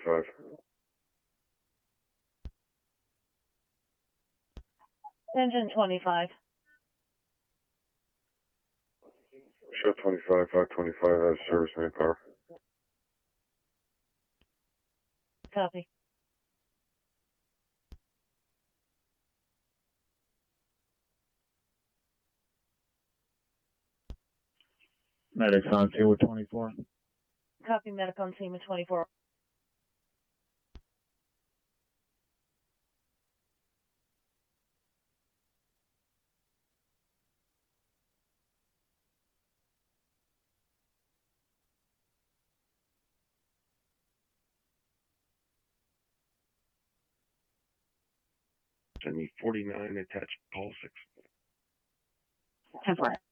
25. Engine 25. Show 25, 525 has service manpower. Copy. Medics on scene with 24. Copy, medic on scene with 24. Send me 49 attached call 6. 10-4.